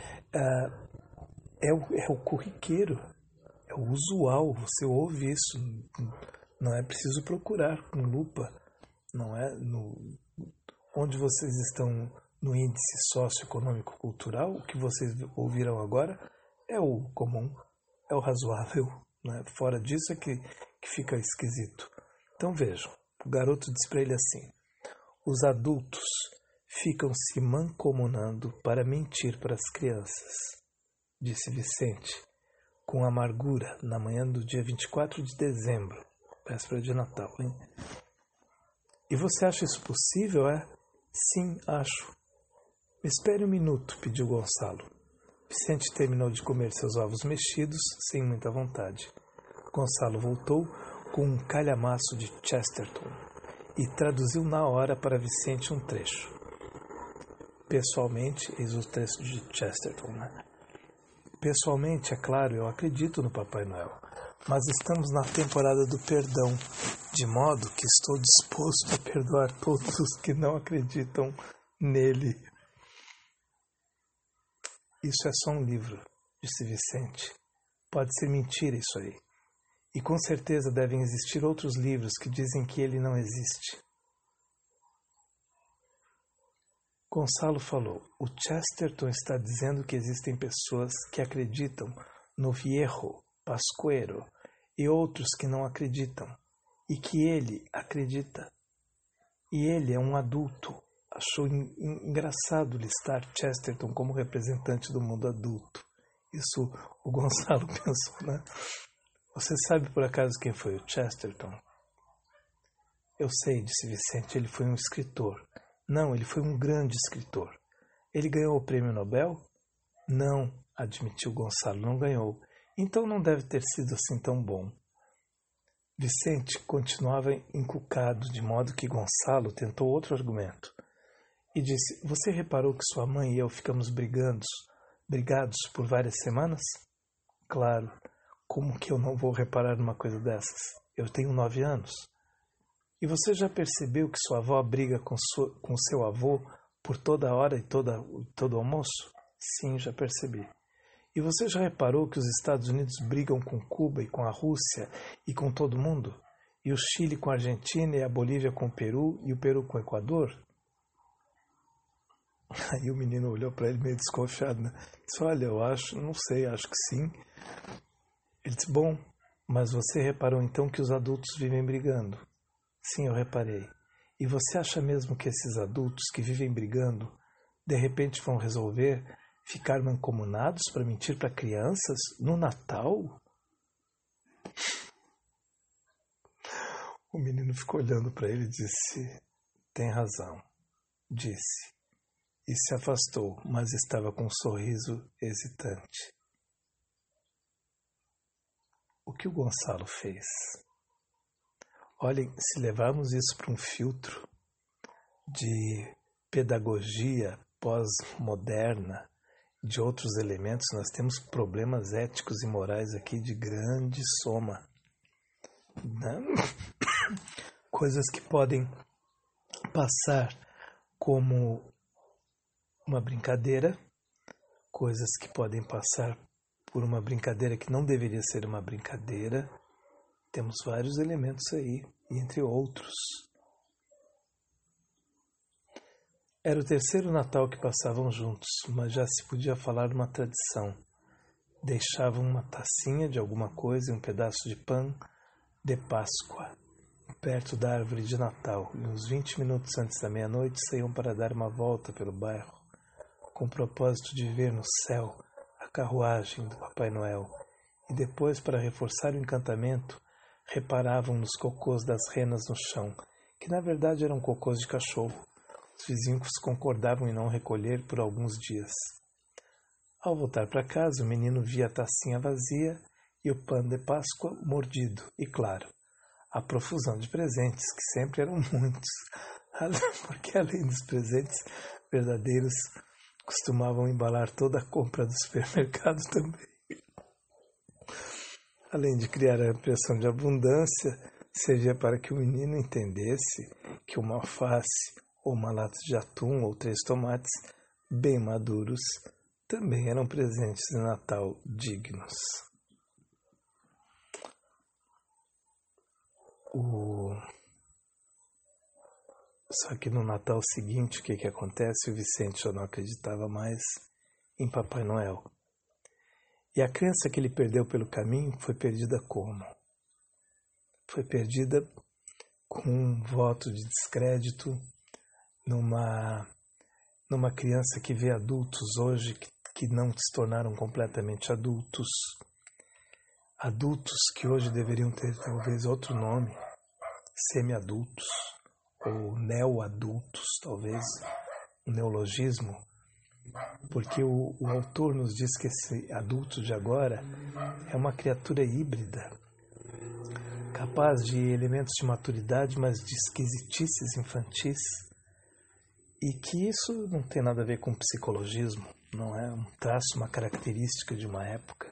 É o corriqueiro, é o usual. Você ouve isso. Não é preciso procurar com lupa. Não é onde vocês estão no índice socioeconômico-cultural. O que vocês ouviram agora é o comum, é o razoável. Né? Fora disso é que fica esquisito. Então vejam, o garoto diz para ele assim: os adultos ficam se mancomunando para mentir para as crianças, disse Vicente, com amargura, na manhã do dia 24 de dezembro, véspera de Natal. Hein? E você acha isso possível, é? Sim, acho. Me espere um minuto, pediu Gonçalo. Vicente terminou de comer seus ovos mexidos, sem muita vontade. Gonçalo voltou com um calhamaço de Chesterton e traduziu na hora para Vicente um trecho. Pessoalmente, eis o trecho de Chesterton, né? Pessoalmente, é claro, eu acredito no Papai Noel, mas estamos na temporada do perdão, de modo que estou disposto a perdoar todos os que não acreditam nele. Isso é só um livro, disse Vicente. Pode ser mentira isso aí. E com certeza devem existir outros livros que dizem que ele não existe. Gonçalo falou: o Chesterton está dizendo que existem pessoas que acreditam no viejo, pascuero, e outros que não acreditam. e que ele acredita. E ele é um adulto. Achou engraçado listar Chesterton como representante do mundo adulto. Isso o Gonçalo pensou, né? Você sabe por acaso quem foi o Chesterton? Eu sei, disse Vicente, ele foi um escritor. Não, ele foi um grande escritor. Ele ganhou o prêmio Nobel? Não, admitiu Gonçalo, não ganhou. Então não deve ter sido assim tão bom. Vicente continuava encucado, de modo que Gonçalo tentou outro argumento. E disse, você reparou que sua mãe e eu ficamos brigados por várias semanas? Claro, como que eu não vou reparar numa coisa dessas? Eu tenho 9 anos. E você já percebeu que sua avó briga com seu avô por toda hora e todo almoço? Sim, já percebi. E você já reparou que os Estados Unidos brigam com Cuba e com a Rússia e com todo mundo? E o Chile com a Argentina e a Bolívia com o Peru e o Peru com o Equador? Aí o menino olhou para ele meio desconfiado, né? Disse, olha, eu acho, não sei, acho que sim. Ele disse, bom, mas você reparou então que os adultos vivem brigando? Sim, eu reparei. E você acha mesmo que esses adultos que vivem brigando, de repente vão resolver ficar mancomunados para mentir para crianças no Natal? O menino ficou olhando para ele e disse, tem razão, disse. E se afastou, mas estava com um sorriso hesitante. O que o Gonçalo fez? Olhem, se levarmos isso para um filtro de pedagogia pós-moderna, de outros elementos, nós temos problemas éticos e morais aqui de grande soma. Né? Coisas que podem passar como uma brincadeira, coisas que podem passar por uma brincadeira que não deveria ser uma brincadeira. Temos vários elementos aí, entre outros. Era o terceiro Natal que passavam juntos, mas já se podia falar de uma tradição. Deixavam uma tacinha de alguma coisa e um pedaço de pão de Páscoa perto da árvore de Natal, e uns 20 minutos antes da meia-noite saíam para dar uma volta pelo bairro, com o propósito de ver no céu a carruagem do Papai Noel, e depois, para reforçar o encantamento, reparavam nos cocôs das renas no chão, que na verdade eram cocôs de cachorro. Os vizinhos concordavam em não recolher por alguns dias. Ao voltar para casa, o menino via a tacinha vazia e o pão de Páscoa mordido, e claro, a profusão de presentes, que sempre eram muitos, porque além dos presentes verdadeiros, costumavam embalar toda a compra do supermercado também. Além de criar a impressão de abundância, servia para que o menino entendesse que uma alface, ou uma lata de atum, ou 3 tomates, bem maduros, também eram presentes de Natal dignos. Só que no Natal seguinte, o que acontece? O Vicente já não acreditava mais em Papai Noel. E a crença que ele perdeu pelo caminho foi perdida como? Foi perdida com um voto de descrédito numa criança que vê adultos hoje que não se tornaram completamente adultos. Adultos que hoje deveriam ter talvez outro nome, semi-adultos, ou neo-adultos, talvez, um neologismo, porque o autor nos diz que esse adulto de agora é uma criatura híbrida, capaz de elementos de maturidade, mas de esquisitices infantis, e que isso não tem nada a ver com psicologismo, não é um traço, uma característica de uma época.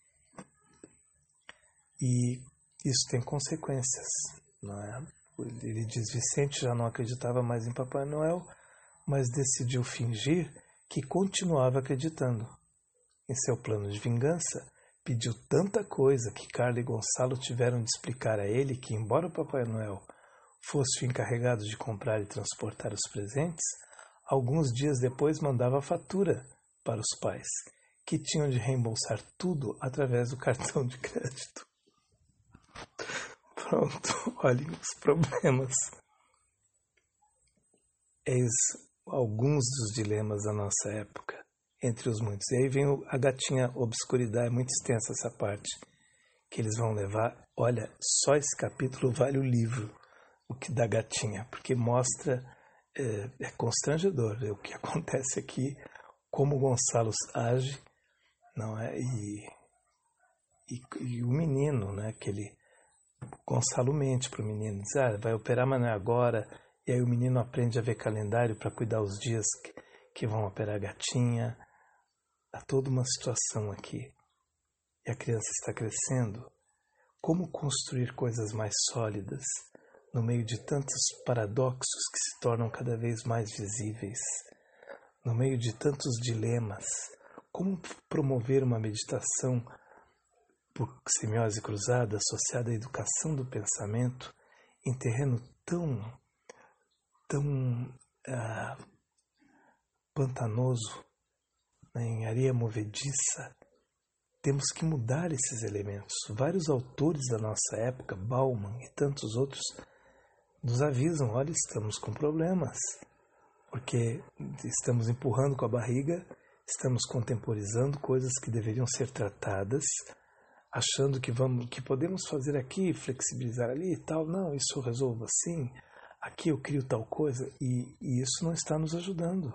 E isso tem consequências, não é? Ele diz, Vicente já não acreditava mais em Papai Noel, mas decidiu fingir que continuava acreditando. Em seu plano de vingança, pediu tanta coisa que Carla e Gonçalo tiveram de explicar a ele que, embora o Papai Noel fosse o encarregado de comprar e transportar os presentes, alguns dias depois mandava a fatura para os pais, que tinham de reembolsar tudo através do cartão de crédito. Pronto, olhem os problemas. Eis alguns dos dilemas da nossa época, entre os muitos. E aí vem a gatinha obscuridade, é muito extensa essa parte, que eles vão levar. Olha, só esse capítulo vale o livro, o que da gatinha, porque mostra, é constrangedor o que acontece aqui, como o Gonçalo age, não é? E o menino, né, que ele, Gonçalo mente para o menino, diz, vai operar, mas não é agora. E aí o menino aprende a ver calendário para cuidar os dias que vão operar a gatinha. Há toda uma situação aqui. E a criança está crescendo. Como construir coisas mais sólidas no meio de tantos paradoxos que se tornam cada vez mais visíveis? No meio de tantos dilemas? Como promover uma meditação por semiose cruzada associada à educação do pensamento em terreno tão pantanoso, né, em areia movediça? Temos que mudar esses elementos. Vários autores da nossa época, Bauman e tantos outros, nos avisam, olha, estamos com problemas, porque estamos empurrando com a barriga, estamos contemporizando coisas que deveriam ser tratadas, achando que podemos fazer aqui, flexibilizar ali e tal. Não, isso eu resolvo assim, aqui eu crio tal coisa, e isso não está nos ajudando.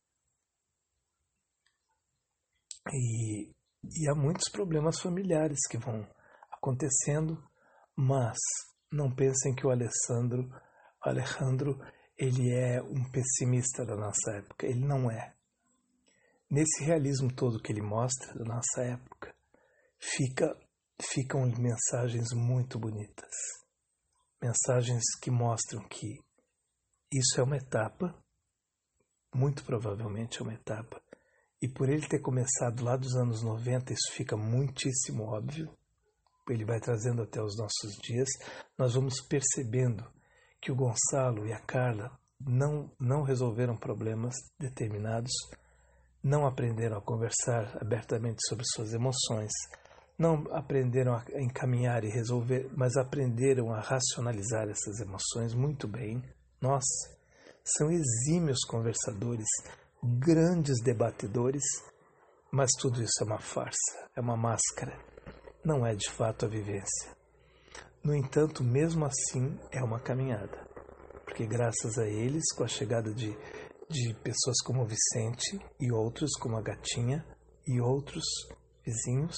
E há muitos problemas familiares que vão acontecendo, mas não pensem que o Alejandro, ele é um pessimista da nossa época. Ele não é. Nesse realismo todo que ele mostra da nossa época, ficam mensagens muito bonitas. Mensagens que mostram que isso é uma etapa, muito provavelmente é uma etapa, e por ele ter começado lá dos anos 90, isso fica muitíssimo óbvio, ele vai trazendo até os nossos dias, nós vamos percebendo que o Gonçalo e a Carla não resolveram problemas determinados, não aprenderam a conversar abertamente sobre suas emoções, não aprenderam a encaminhar e resolver, mas aprenderam a racionalizar essas emoções muito bem. Nossa, são exímios conversadores, grandes debatedores, mas tudo isso é uma farsa, é uma máscara, não é de fato a vivência. No entanto, mesmo assim, é uma caminhada, porque graças a eles, com a chegada de pessoas como o Vicente e outros como a gatinha e outros vizinhos,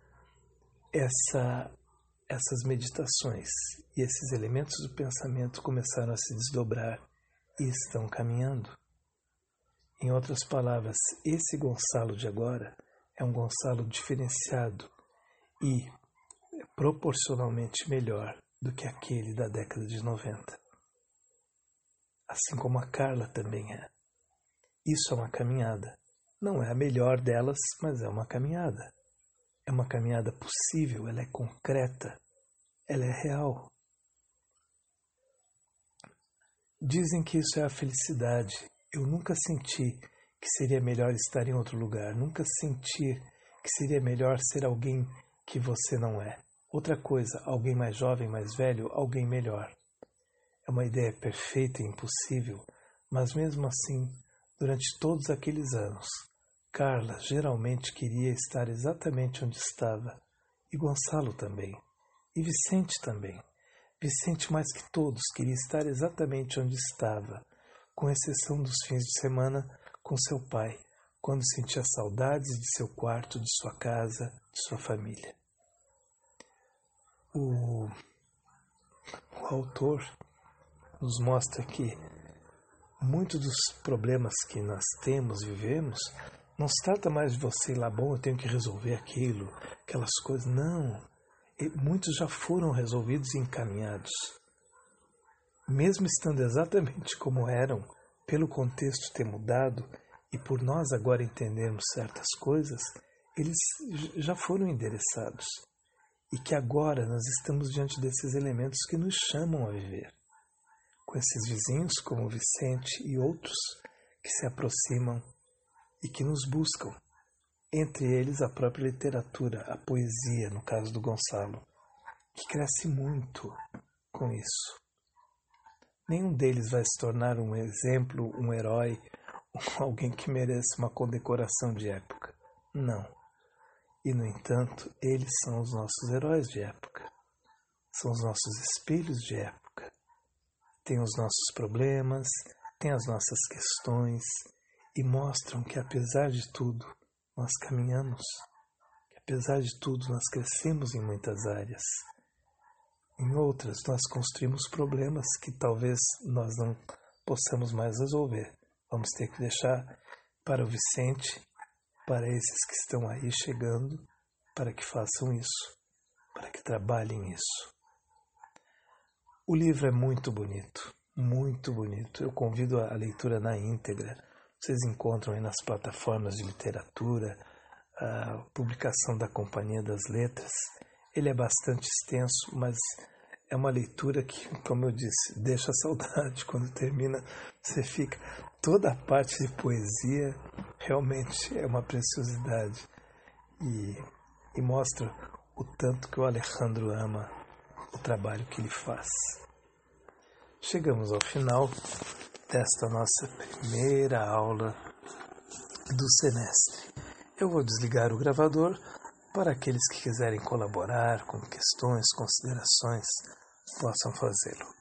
essas meditações e esses elementos do pensamento começaram a se desdobrar e estão caminhando. Em outras palavras, esse Gonçalo de agora é um Gonçalo diferenciado e proporcionalmente melhor do que aquele da década de 90. Assim como a Carla também é. Isso é uma caminhada. Não é a melhor delas, mas é uma caminhada. É uma caminhada possível, ela é concreta, ela é real. Dizem que isso é a felicidade. Eu nunca senti que seria melhor estar em outro lugar. Nunca senti que seria melhor ser alguém que você não é. Outra coisa, alguém mais jovem, mais velho, alguém melhor. É uma ideia perfeita e impossível, mas mesmo assim, durante todos aqueles anos, Carla geralmente queria estar exatamente onde estava, e Gonçalo também, e Vicente também. Vicente, mais que todos, queria estar exatamente onde estava, com exceção dos fins de semana com seu pai, quando sentia saudades de seu quarto, de sua casa, de sua família. O autor nos mostra que muitos dos problemas que nós temos, vivemos, não se trata mais de você ir lá, bom, eu tenho que resolver aquilo, aquelas coisas, não. Muitos já foram resolvidos e encaminhados. Mesmo estando exatamente como eram, pelo contexto ter mudado e por nós agora entendermos certas coisas, eles já foram endereçados. E que agora nós estamos diante desses elementos que nos chamam a viver. Com esses vizinhos como o Vicente e outros que se aproximam e que nos buscam. Entre eles a própria literatura, a poesia, no caso do Gonçalo, que cresce muito, com isso. Nenhum deles vai se tornar um exemplo, um herói, alguém que merece uma condecoração de época. Não. E, no entanto, eles são os nossos heróis de época. São os nossos espelhos de época. Têm os nossos problemas, têm as nossas questões e mostram que, apesar de tudo, nós caminhamos. Que, apesar de tudo, nós crescemos em muitas áreas. Em outras, nós construímos problemas que talvez nós não possamos mais resolver. Vamos ter que deixar para o Vicente, para esses que estão aí chegando, para que façam isso, para que trabalhem isso. O livro é muito bonito, muito bonito. Eu convido a leitura na íntegra. Vocês encontram aí nas plataformas de literatura, a publicação da Companhia das Letras. Ele é bastante extenso, mas é uma leitura que, como eu disse, deixa saudade. Quando termina, você fica... Toda a parte de poesia realmente é uma preciosidade e mostra o tanto que o Alejandro ama o trabalho que ele faz. Chegamos ao final desta nossa primeira aula do semestre. Eu vou desligar o gravador para aqueles que quiserem colaborar com questões, considerações, possam fazê-lo.